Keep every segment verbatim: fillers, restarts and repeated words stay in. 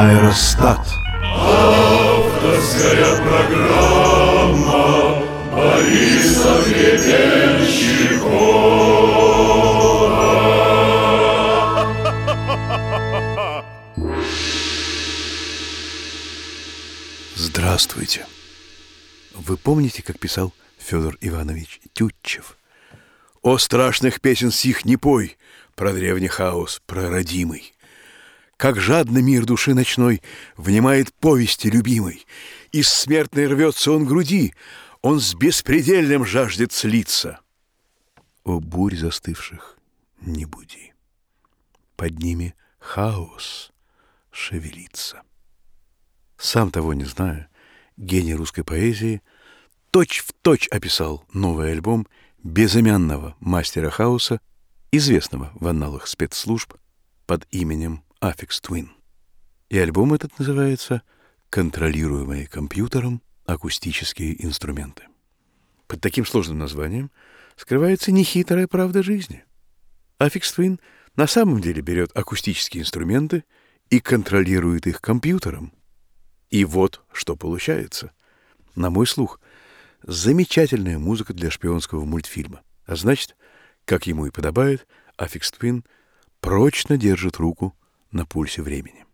Аэростат. Авторская программа Бориса Гребенщикова. Здравствуйте. Вы помните, как писал Федор Иванович Тютчев? «О страшных песен сих не пой, про древний хаос, про родимый. Как жадно мир души ночной внимает повести любимой. Из смертной рвется он груди, он с беспредельным жаждет слиться. О бурь застывших не буди, под ними хаос шевелится». Сам того не зная, гений русской поэзии точь-в-точь описал новый альбом безымянного мастера хаоса, известного в анналах спецслужб под именем Aphex Twin. И альбом этот называется «Контролируемые компьютером акустические инструменты». Под таким сложным названием скрывается нехитрая правда жизни. Aphex Twin на самом деле берет акустические инструменты и контролирует их компьютером. И вот что получается. На мой слух, замечательная музыка для шпионского мультфильма. А значит, как ему и подобает, Aphex Twin прочно держит руку на пульсе времени.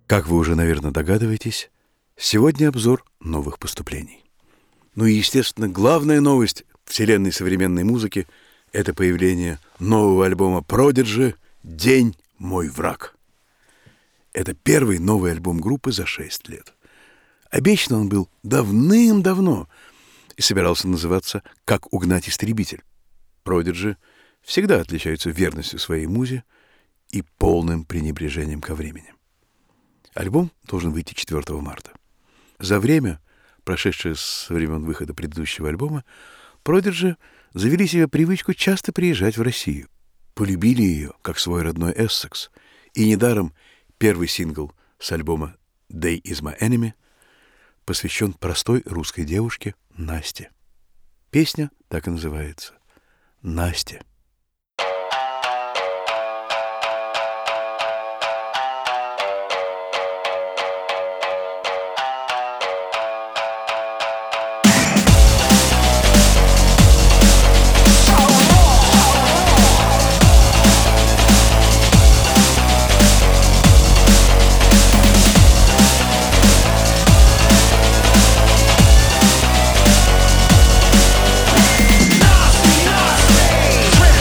Как вы уже, наверное, догадываетесь, сегодня обзор новых поступлений. Ну и, естественно, главная новость вселенной современной музыки — это появление нового альбома Prodigy «День мой враг». Это первый новый альбом группы за шесть лет. Обещан он был давным-давно и собирался называться «Как угнать истребитель». Prodigy всегда отличаются верностью своей музе и полным пренебрежением ко времени. Альбом должен выйти четвёртого марта. За время, прошедшее со времен выхода предыдущего альбома, Prodigy завели себе привычку часто приезжать в Россию. Полюбили ее, как свой родной Эссекс, и недаром первый сингл с альбома «They is my enemy» посвящен простой русской девушке Насте. Песня так и называется «Настя». Nasty, nasty,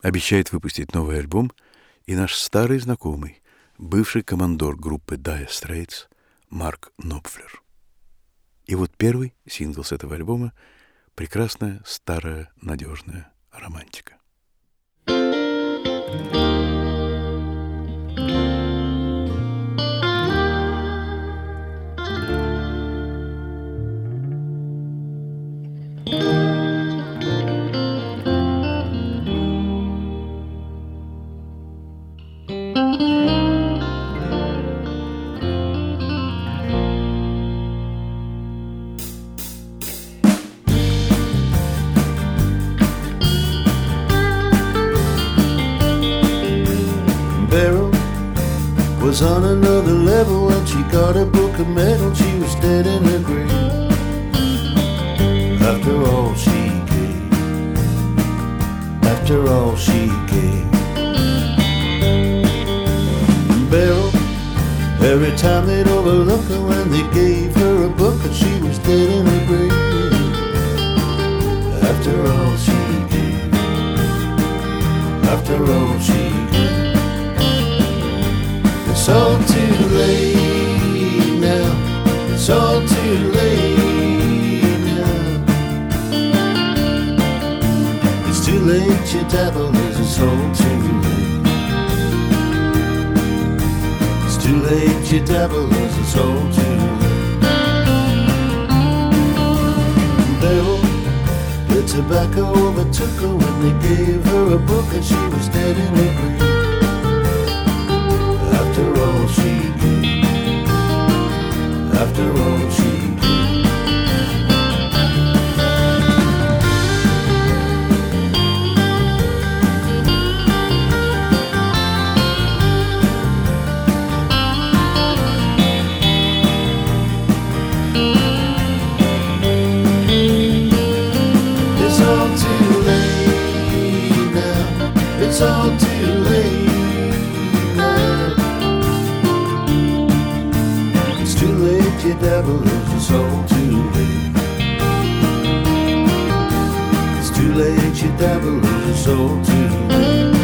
обещает выпустить новый альбом и наш старый знакомый, бывший командор группы Dire Straits Марк Knopfler. И вот первый сингл с этого альбома — прекрасная, старая, надежная романтика. Was on another level when she got a book of medal. She was dead in her grave after all she gave, after all she gave. Beryl, every time they'd overlook her when they gave her a book, and she was dead in her grave after all she gave, after all she gave. It's all too late now, it's all too late now. It's too late, your devil is, it's all too late. It's too late, your devil is, it's all too late. Devil, the tobacco overtook her when they gave her a book, and she was dead in her grave after all she gave, after all she gave. It's all too late now, it's all too late. Your devil is, it's all too late. It's too late, your devil is, it's all too late.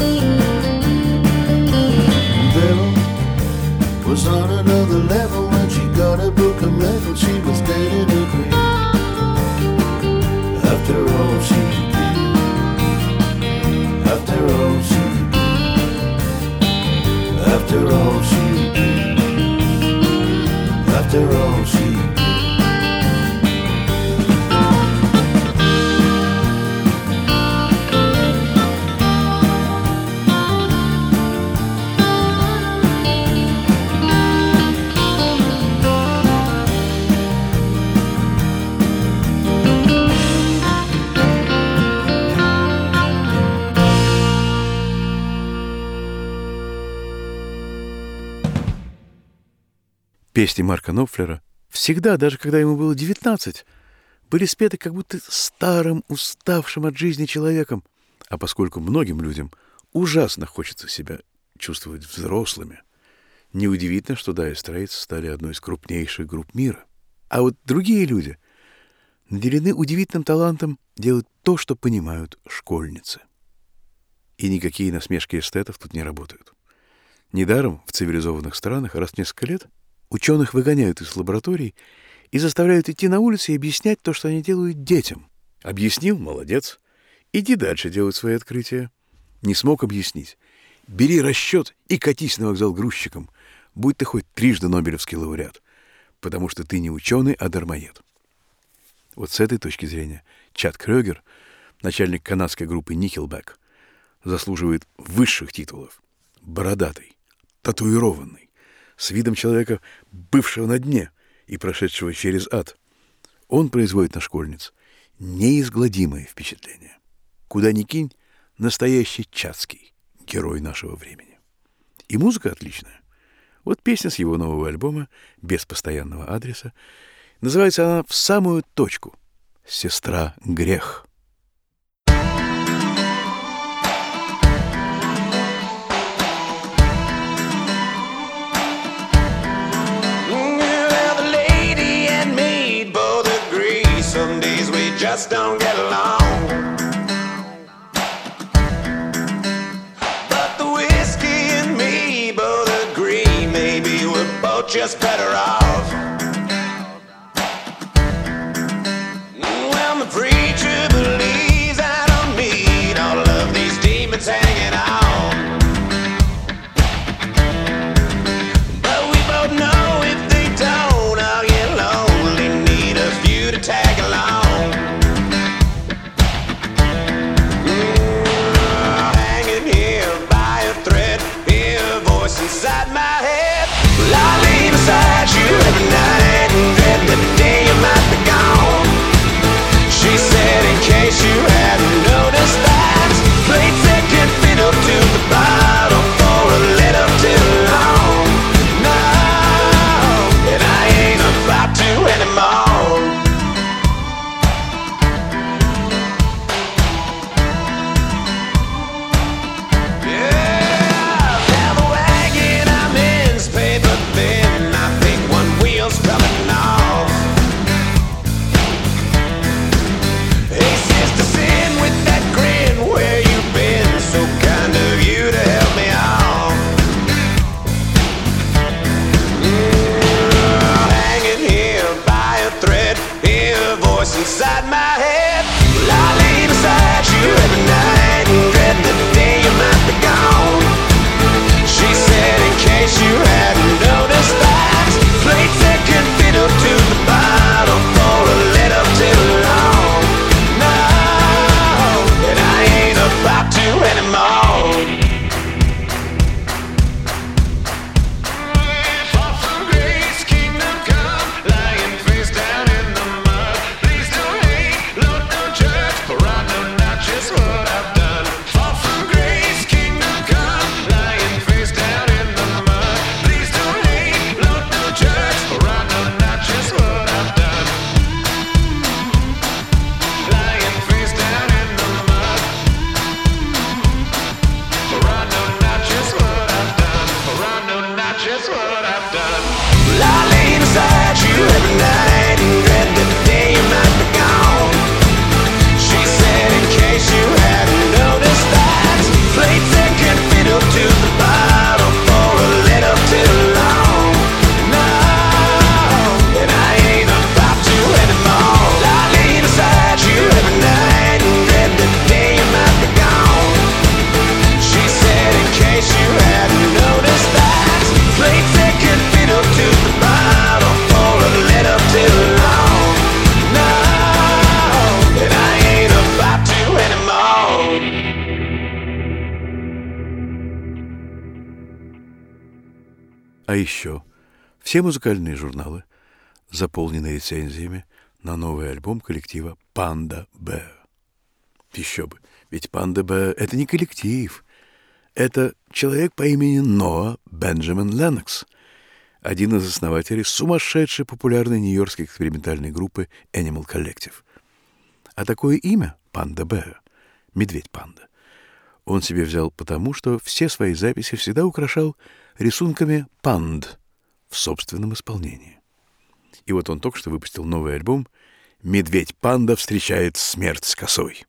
Devil was on another level when she got a book of medal. She was dead in her grave after all she gave, after all she gave, after all she gave. After all she Песни Марка Knopfler всегда, даже когда ему было девятнадцать, были спеты как будто старым, уставшим от жизни человеком. А поскольку многим людям ужасно хочется себя чувствовать взрослыми, неудивительно, что Dire Straits стали одной из крупнейших групп мира. А вот другие люди наделены удивительным талантом делать то, что понимают школьницы. И никакие насмешки эстетов тут не работают. Недаром в цивилизованных странах раз в несколько лет ученых выгоняют из лабораторий и заставляют идти на улицы и объяснять то, что они делают детям. Объяснил — молодец. Иди дальше делать свои открытия. Не смог объяснить. Бери расчет и катись на вокзал грузчиком. Будь ты хоть трижды нобелевский лауреат. Потому что ты не ученый, а дармоед. Вот с этой точки зрения Чад Крёгер, начальник канадской группы Nickelback, заслуживает высших титулов. Бородатый, татуированный, с видом человека, бывшего на дне и прошедшего через ад. Он производит на школьниц неизгладимое впечатление. Куда ни кинь, настоящий чадский герой нашего времени. И музыка отличная. Вот песня с его нового альбома «Без постоянного адреса». Называется она в самую точку «Сестра грех». Just don't get along. just better off. Well, the preacher believes I don't need all of these demons hanging on. But we both know if they don't, I'll get lonely, need a few to tag along. Mm, hanging here by a thread, hear a voice inside my head. Well, I lay beside you every night and dread the day you might be gone. She said, in case you hadn't noticed that, played second fiddle to the bottle for a little too long. No, and I ain't about to anymore. Yeah, now the wagon I'm in's paper thin. I think one wheel's coming off. Hey, sister, sin with that grin, where you been? So kind of you to help me out. Mm, hanging here by a thread, hear a voice inside my head. Well, I lay beside you every night and dread the day you might be gone. She said, in case you hadn't noticed that, played second fiddle to the bottle for a little too long. No, and I ain't about to anymore. Far from grace, kingdom come, lying face down in the mud. Please don't hate, Lord, don't judge, for I know not just what I've done. Far from grace, kingdom come, lying face down in the mud. Please don't hate, Lord, don't judge, for I know not just what I've done. Lying face down in the mud. For I know not just what I've done. For I know not just what I've done. Well, I lay beside you every night and dread the day you might be gone. She said, in case you hadn't noticed that, played second fiddle to the bottle for a little too long. No, and I ain't about to anymore. I lay beside you every night and dread the day you might be gone. She said, in case you hadn't noticed that, played second fiddle to the bottle for a little too long. No, and I ain't about to anymore. А еще все музыкальные журналы заполнены рецензиями на новый альбом коллектива Panda Bear. Еще бы, ведь Panda Bear — это не коллектив, это человек по имени Ноа Бенджамин Леннокс, один из основателей сумасшедшей популярной нью-йоркской экспериментальной группы Animal Collective. А такое имя — Panda Bear, медведь-панда, он себе взял потому, что все свои записи всегда украшал рисунками панд в собственном исполнении. И вот он только что выпустил новый альбом «Медведь-панда встречает смерть с косой».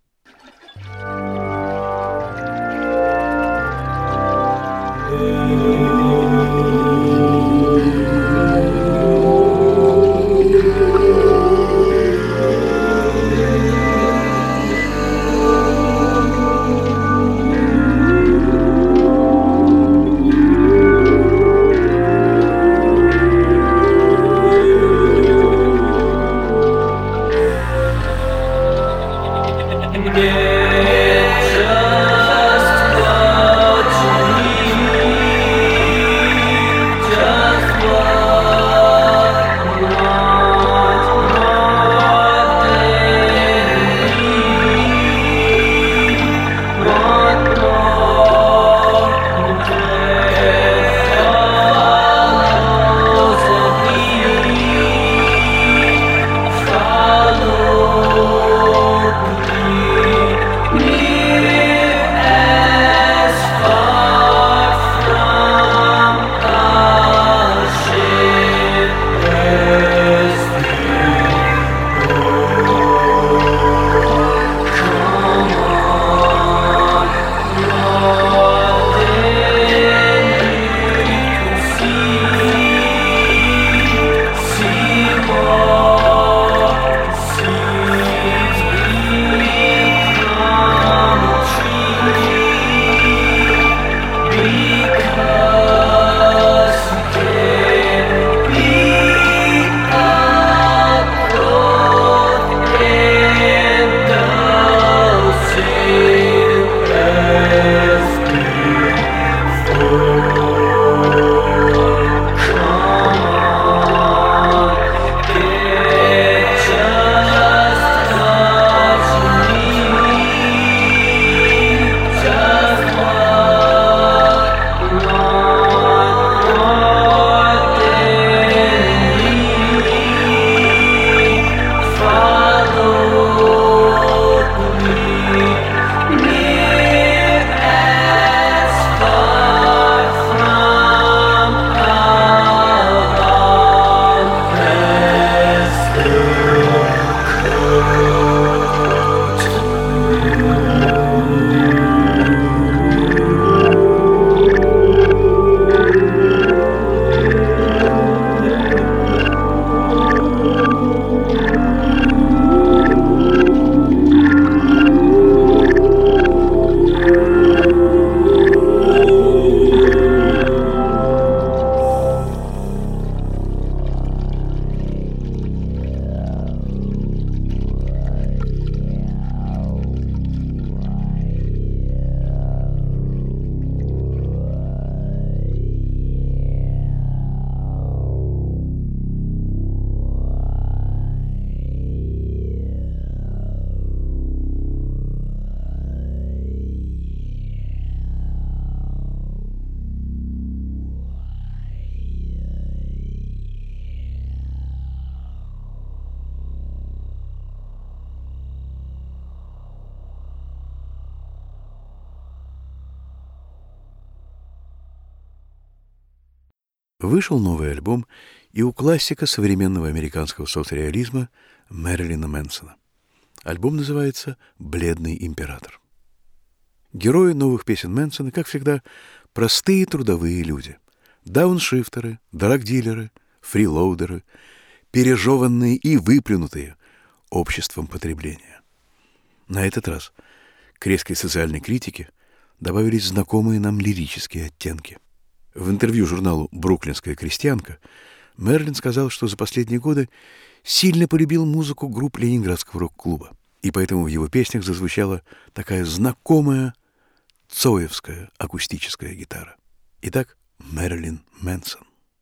Вышел новый альбом и у классика современного американского соцреализма Мэрилина Мэнсона. Альбом называется «Бледный император». Герои новых песен Мэнсона, как всегда, простые трудовые люди. Дауншифтеры, драг-дилеры, фрилоудеры, пережеванные и выплюнутые обществом потребления. На этот раз к резкой социальной критике добавились знакомые нам лирические оттенки. В интервью журналу «Бруклинская крестьянка» Мерлин сказал, что за последние годы сильно полюбил музыку групп Ленинградского рок-клуба, и поэтому в его песнях зазвучала такая знакомая цоевская акустическая гитара. Итак, Мэрилин Мэнсон.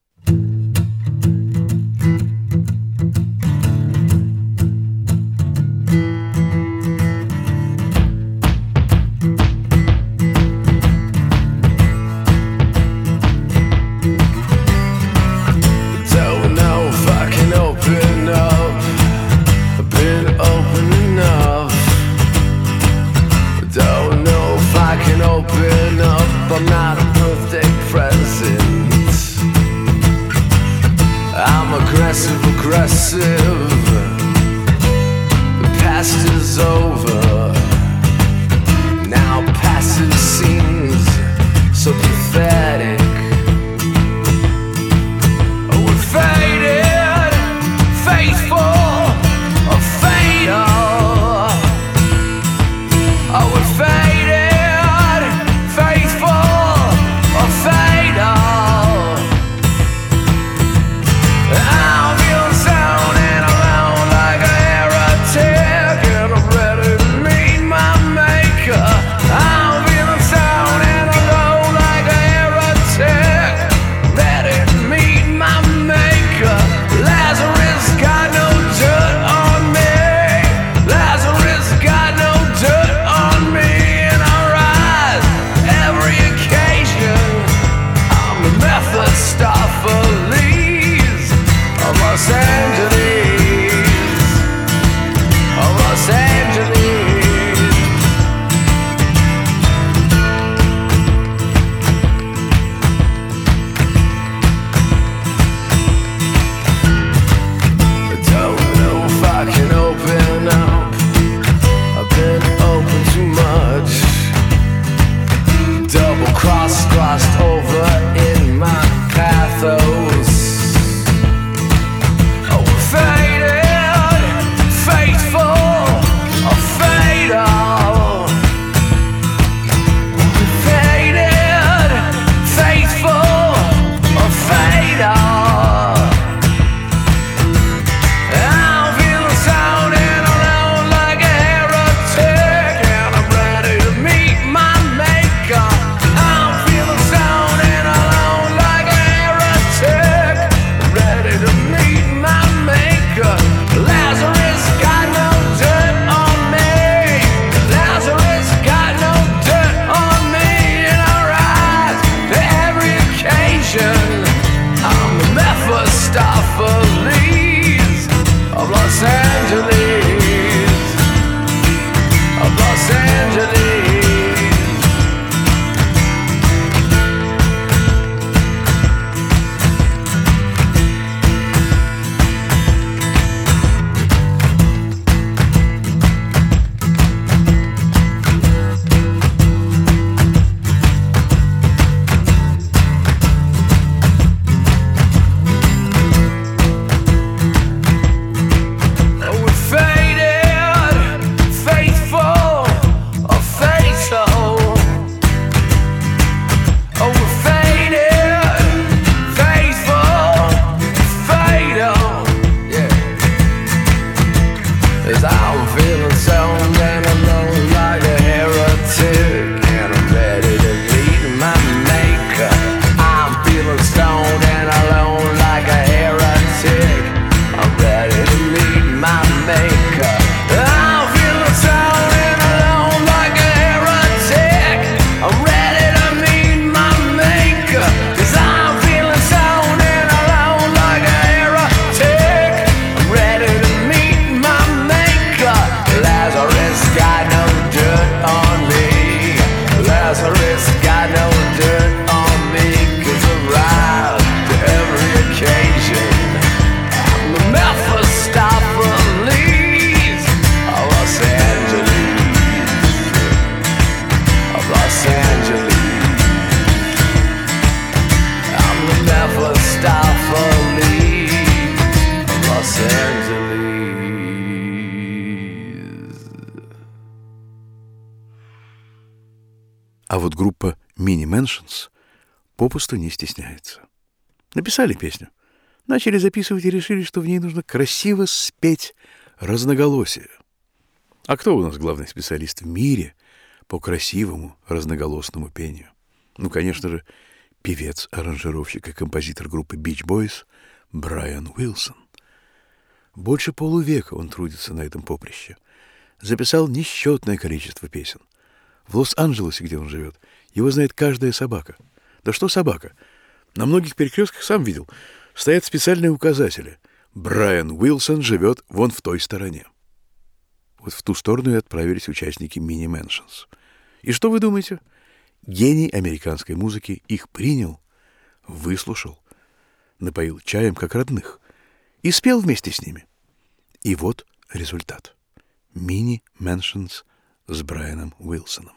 I'm not a birthday present. I'm aggressive, aggressive. The past is over. Now passive seems so pathetic. Oh, we're faded, faithful or fatal. Oh, we're faded. А вот группа Mini Mansions попусту не стесняется. Написали песню, начали записывать и решили, что в ней нужно красиво спеть разноголосие. А кто у нас главный специалист в мире по красивому разноголосному пению? Ну, конечно же, певец, аранжировщик и композитор группы Beach Boys Брайан Уилсон. Больше полувека он трудится на этом поприще. Записал несчетное количество песен. В Лос-Анджелесе, где он живет, его знает каждая собака. Да что собака? На многих перекрестках, сам видел, стоят специальные указатели. Брайан Уилсон живет вон в той стороне. Вот в ту сторону и отправились участники Mini Mansions. И что вы думаете? Гений американской музыки их принял, выслушал, напоил чаем как родных и спел вместе с ними. И вот результат. Mini Mansions с Брайаном Уилсоном.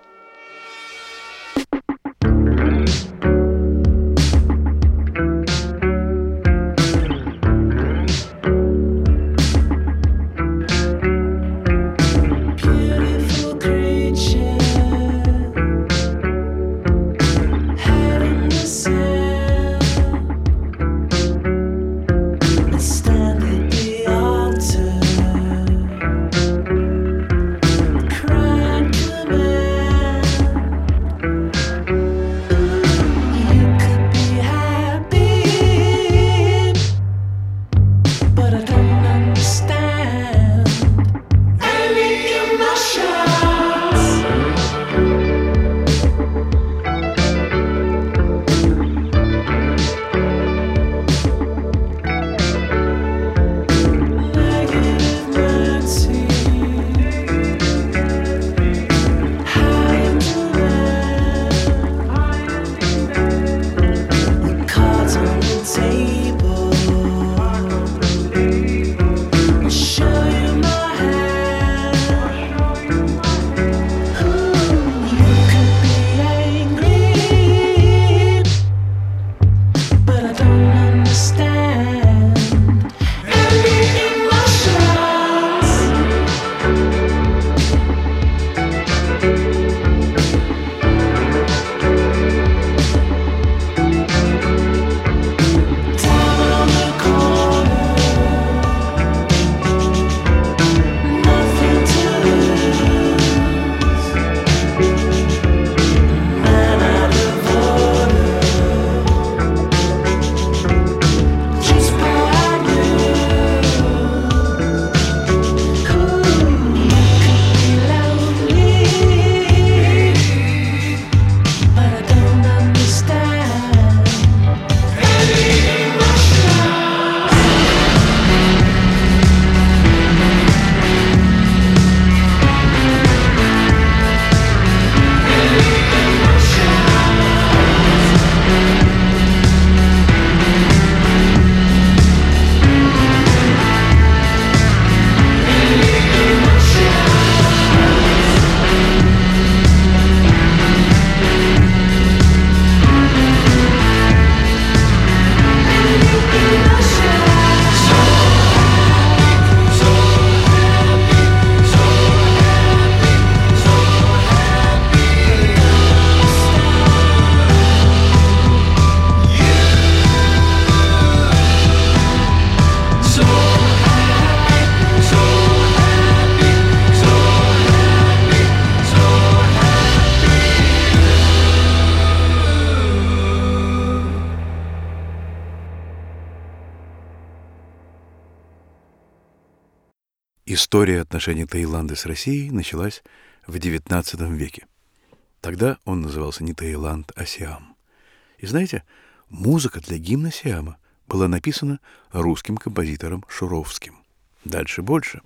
История отношений Таиланда с Россией началась в девятнадцатом веке. Тогда он назывался не Таиланд, а Сиам. И знаете, музыка для гимна Сиама была написана русским композитором Шуровским. Дальше больше.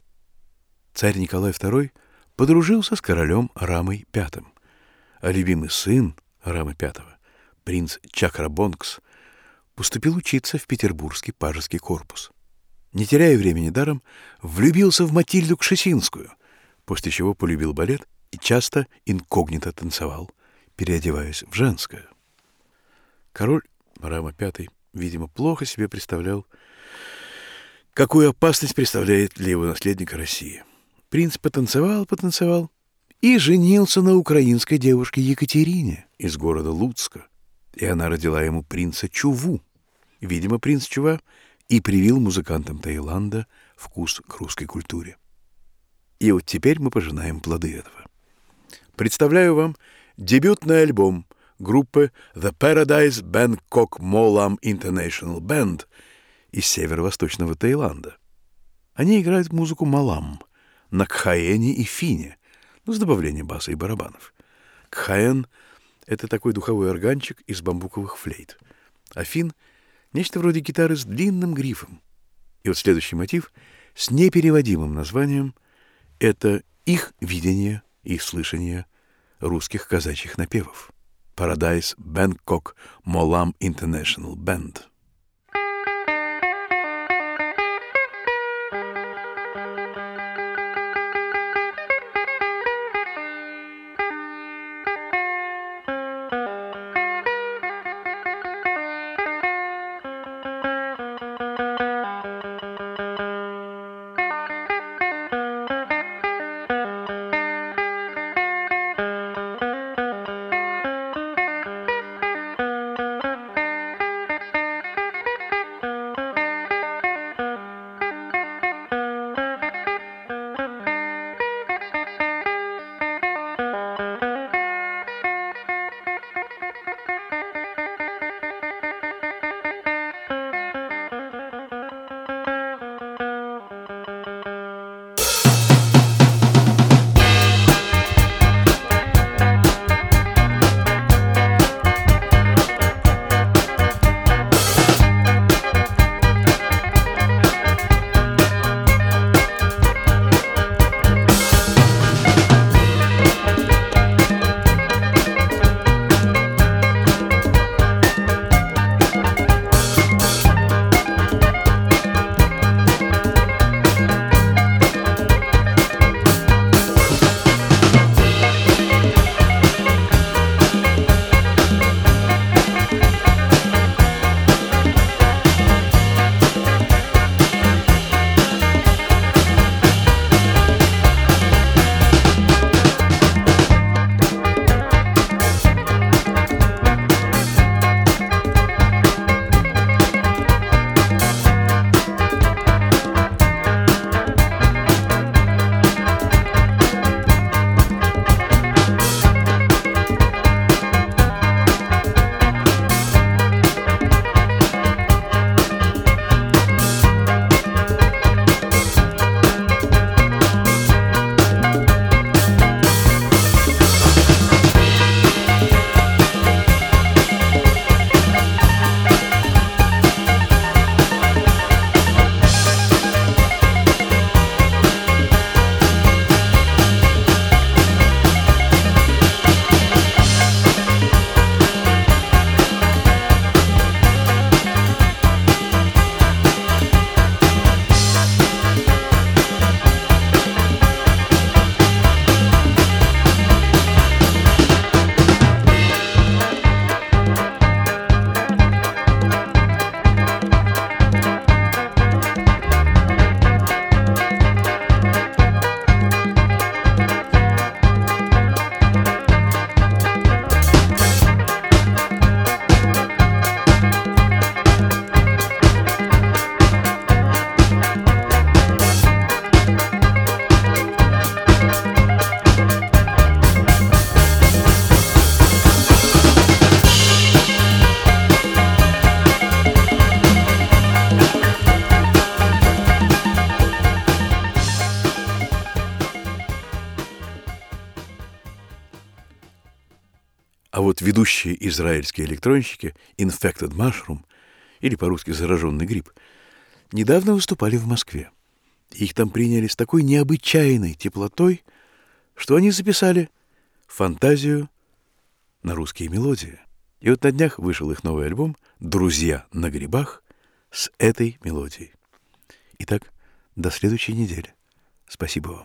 Царь Николай второй подружился с королем Рамой пятым, а любимый сын Рамы пятого, принц Чакрабонгс, поступил учиться в Петербургский пажеский корпус. Не теряя времени даром, влюбился в Матильду Кшесинскую, после чего полюбил балет и часто инкогнито танцевал, переодеваясь в женское. Король Рама пятый, видимо, плохо себе представлял, какую опасность представляет для его наследника Россия. Принц потанцевал, потанцевал и женился на украинской девушке Екатерине из города Луцка. И она родила ему принца Чуву. Видимо, принц Чува и привил музыкантам Таиланда вкус к русской культуре. И вот теперь мы пожинаем плоды этого. Представляю вам дебютный альбом группы The Paradise Bangkok Molam International Band из северо-восточного Таиланда. Они играют музыку малам на кхаэне и фине, ну, с добавлением баса и барабанов. Кхаэн — это такой духовой органчик из бамбуковых флейт, а фин — нечто вроде гитары с длинным грифом. И вот следующий мотив с непереводимым названием — это их видение и слышание русских казачьих напевов. Paradise Bangkok Molam International Band. А вот ведущие израильские электронщики Infected Mushroom, или по-русски «Зараженный гриб», недавно выступали в Москве. Их там приняли с такой необычайной теплотой, что они записали фантазию на русские мелодии. И вот на днях вышел их новый альбом «Друзья на грибах» с этой мелодией. Итак, до следующей недели. Спасибо вам.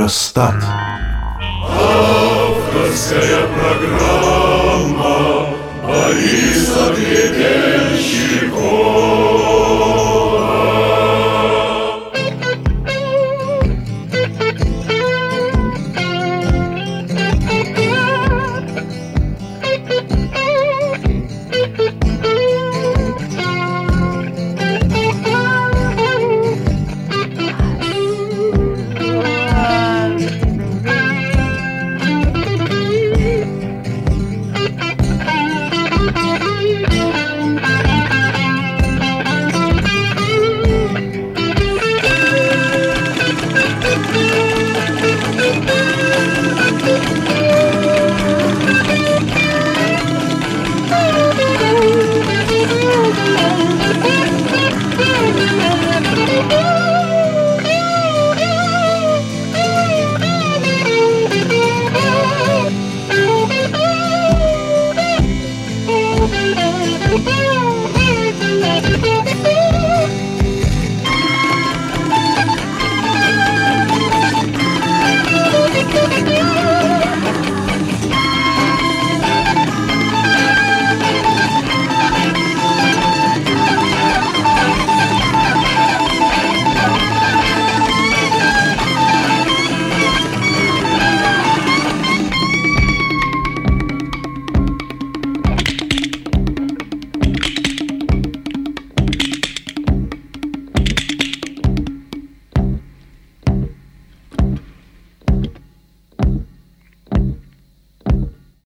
Космостат. Авторская программа.